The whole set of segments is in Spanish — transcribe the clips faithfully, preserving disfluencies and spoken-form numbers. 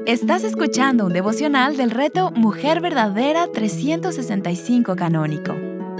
Estás escuchando un devocional del reto Mujer Verdadera trescientos sesenta y cinco Canónico.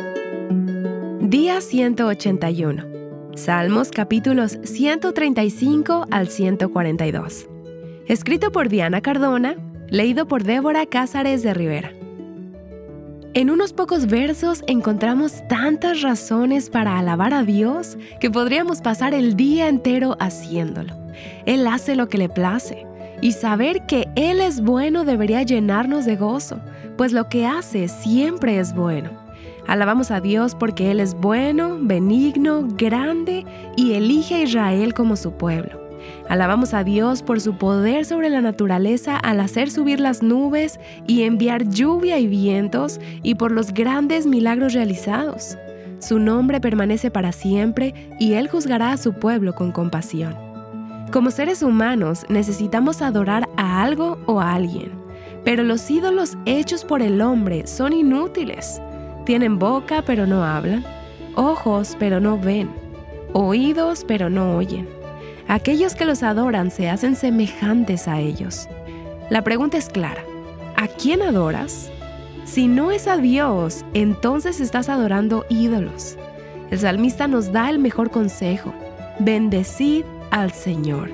Día ciento ochenta y uno. Salmos capítulos ciento treinta y cinco al ciento cuarenta y dos. Escrito por Diana Cardona, leído por Débora Cázares de Rivera. En unos pocos versos encontramos tantas razones para alabar a Dios que podríamos pasar el día entero haciéndolo. Él hace lo que le place. Y saber que Él es bueno debería llenarnos de gozo, pues lo que hace siempre es bueno. Alabamos a Dios porque Él es bueno, benigno, grande y elige a Israel como su pueblo. Alabamos a Dios por su poder sobre la naturaleza al hacer subir las nubes y enviar lluvia y vientos, y por los grandes milagros realizados. Su nombre permanece para siempre y Él juzgará a su pueblo con compasión. Como seres humanos necesitamos adorar a algo o a alguien, pero los ídolos hechos por el hombre son inútiles. Tienen boca pero no hablan, ojos pero no ven, oídos pero no oyen. Aquellos que los adoran se hacen semejantes a ellos. La pregunta es clara: ¿a quién adoras? Si no es a Dios, entonces estás adorando ídolos. El salmista nos da el mejor consejo: bendecid al Señor.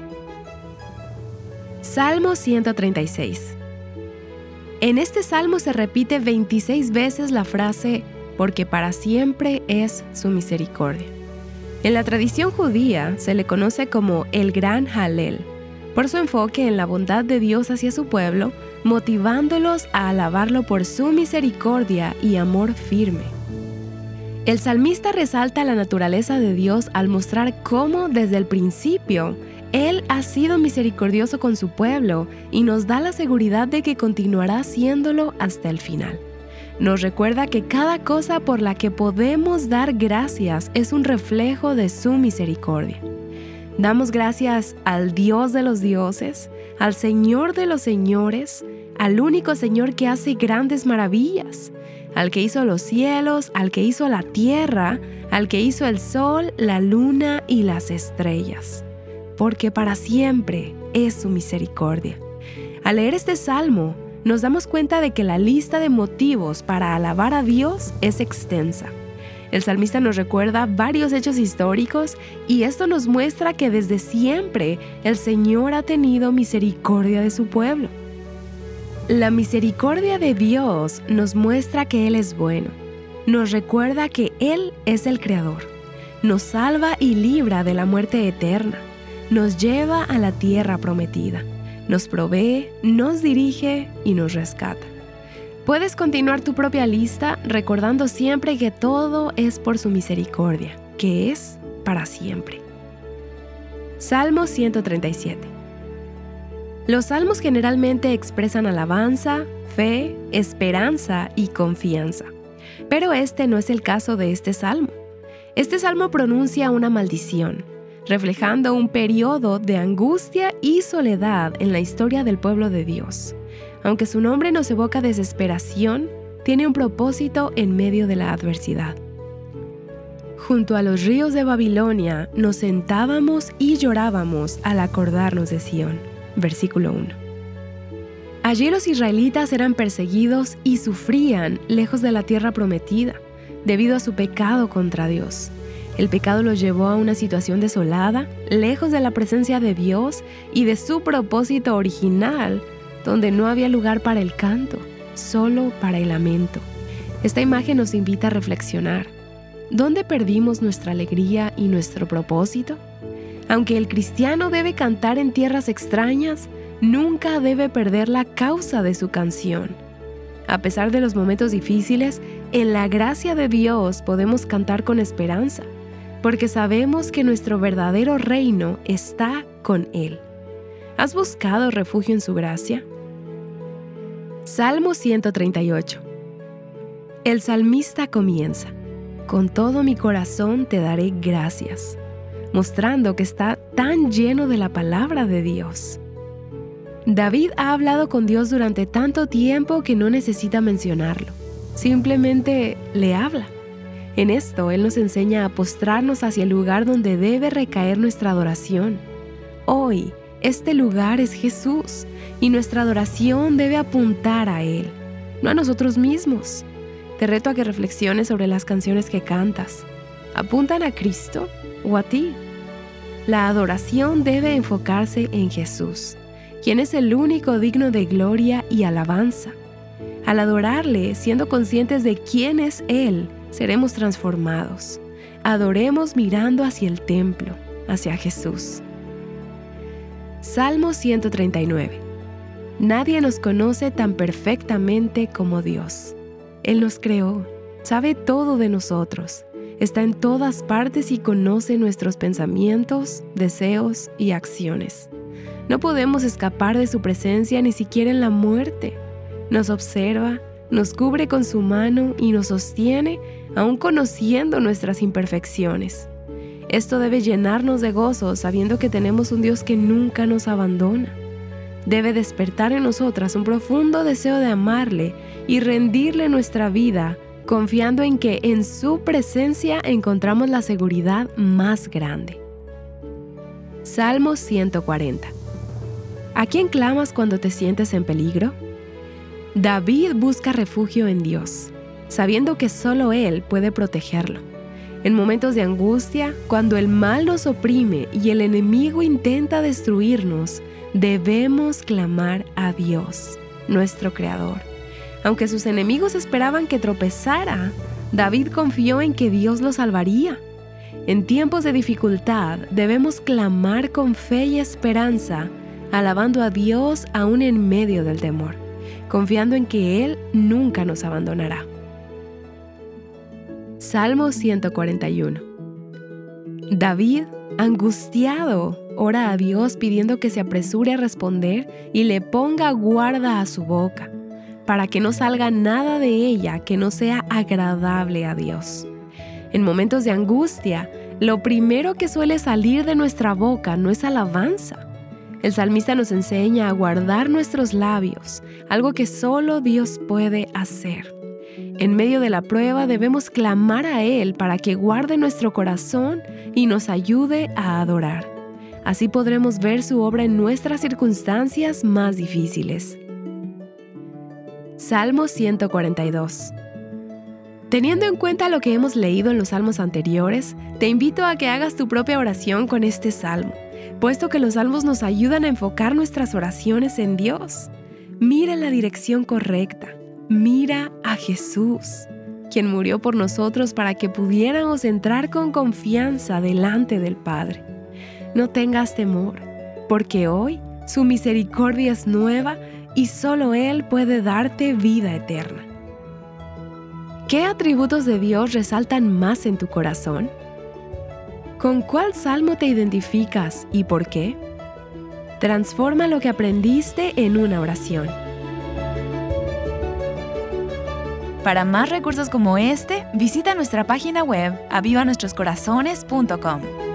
Salmo ciento treinta y seis. En este salmo se repite veintiséis veces la frase «porque para siempre es su misericordia». En la tradición judía se le conoce como el Gran Halel, por su enfoque en la bondad de Dios hacia su pueblo, motivándolos a alabarlo por su misericordia y amor firme. El salmista resalta la naturaleza de Dios al mostrar cómo desde el principio Él ha sido misericordioso con su pueblo y nos da la seguridad de que continuará haciéndolo hasta el final. Nos recuerda que cada cosa por la que podemos dar gracias es un reflejo de su misericordia. Damos gracias al Dios de los dioses, al Señor de los señores, al único Señor que hace grandes maravillas, al que hizo los cielos, al que hizo la tierra, al que hizo el sol, la luna y las estrellas, porque para siempre es su misericordia. Al leer este salmo, nos damos cuenta de que la lista de motivos para alabar a Dios es extensa. El salmista nos recuerda varios hechos históricos y esto nos muestra que desde siempre el Señor ha tenido misericordia de su pueblo. La misericordia de Dios nos muestra que Él es bueno. Nos recuerda que Él es el Creador. Nos salva y libra de la muerte eterna. Nos lleva a la tierra prometida. Nos provee, nos dirige y nos rescata. Puedes continuar tu propia lista recordando siempre que todo es por su misericordia, que es para siempre. Salmo ciento treinta y siete. Los salmos generalmente expresan alabanza, fe, esperanza y confianza. Pero este no es el caso de este salmo. Este salmo pronuncia una maldición, reflejando un periodo de angustia y soledad en la historia del pueblo de Dios. Aunque su nombre nos evoca desesperación, tiene un propósito en medio de la adversidad. Junto a los ríos de Babilonia nos sentábamos y llorábamos al acordarnos de Sión. Versículo uno. Allí los israelitas eran perseguidos y sufrían lejos de la tierra prometida, debido a su pecado contra Dios. El pecado los llevó a una situación desolada, lejos de la presencia de Dios y de su propósito original, donde no había lugar para el canto, solo para el lamento. Esta imagen nos invita a reflexionar. ¿Dónde perdimos nuestra alegría y nuestro propósito? Aunque el cristiano debe cantar en tierras extrañas, nunca debe perder la causa de su canción. A pesar de los momentos difíciles, en la gracia de Dios podemos cantar con esperanza, porque sabemos que nuestro verdadero reino está con Él. ¿Has buscado refugio en su gracia? Salmo ciento treinta y ocho. El salmista comienza: «Con todo mi corazón te daré gracias», mostrando que está tan lleno de la palabra de Dios. David ha hablado con Dios durante tanto tiempo que no necesita mencionarlo. Simplemente le habla. En esto, Él nos enseña a postrarnos hacia el lugar donde debe recaer nuestra adoración. Hoy, este lugar es Jesús y nuestra adoración debe apuntar a Él, no a nosotros mismos. Te reto a que reflexiones sobre las canciones que cantas. ¿Apuntan a Cristo o a ti? La adoración debe enfocarse en Jesús, quien es el único digno de gloria y alabanza. Al adorarle, siendo conscientes de quién es Él, seremos transformados. Adoremos mirando hacia el templo, hacia Jesús. Salmo ciento treinta y nueve. Nadie nos conoce tan perfectamente como Dios. Él nos creó, sabe todo de nosotros, está en todas partes y conoce nuestros pensamientos, deseos y acciones. No podemos escapar de su presencia ni siquiera en la muerte. Nos observa, nos cubre con su mano y nos sostiene, aun conociendo nuestras imperfecciones. Esto debe llenarnos de gozo sabiendo que tenemos un Dios que nunca nos abandona. Debe despertar en nosotras un profundo deseo de amarle y rendirle nuestra vida, confiando en que en su presencia encontramos la seguridad más grande. Salmo ciento cuarenta. ¿A quién clamas cuando te sientes en peligro? David busca refugio en Dios, sabiendo que solo Él puede protegerlo. En momentos de angustia, cuando el mal nos oprime y el enemigo intenta destruirnos, debemos clamar a Dios, nuestro Creador. Aunque sus enemigos esperaban que tropezara, David confió en que Dios lo salvaría. En tiempos de dificultad, debemos clamar con fe y esperanza, alabando a Dios aún en medio del temor, confiando en que Él nunca nos abandonará. Salmo ciento cuarenta y uno. David, angustiado, ora a Dios pidiendo que se apresure a responder y le ponga guarda a su boca, para que no salga nada de ella que no sea agradable a Dios. En momentos de angustia, lo primero que suele salir de nuestra boca no es alabanza. El salmista nos enseña a guardar nuestros labios, algo que solo Dios puede hacer. En medio de la prueba debemos clamar a Él para que guarde nuestro corazón y nos ayude a adorar. Así podremos ver su obra en nuestras circunstancias más difíciles. Salmo ciento cuarenta y dos. Teniendo en cuenta lo que hemos leído en los salmos anteriores, te invito a que hagas tu propia oración con este salmo, puesto que los salmos nos ayudan a enfocar nuestras oraciones en Dios. Mira en la dirección correcta. Mira a Jesús, quien murió por nosotros para que pudiéramos entrar con confianza delante del Padre. No tengas temor, porque hoy su misericordia es nueva y solo Él puede darte vida eterna. ¿Qué atributos de Dios resaltan más en tu corazón? ¿Con cuál salmo te identificas y por qué? Transforma lo que aprendiste en una oración. Para más recursos como este, visita nuestra página web aviva nuestros corazones punto com.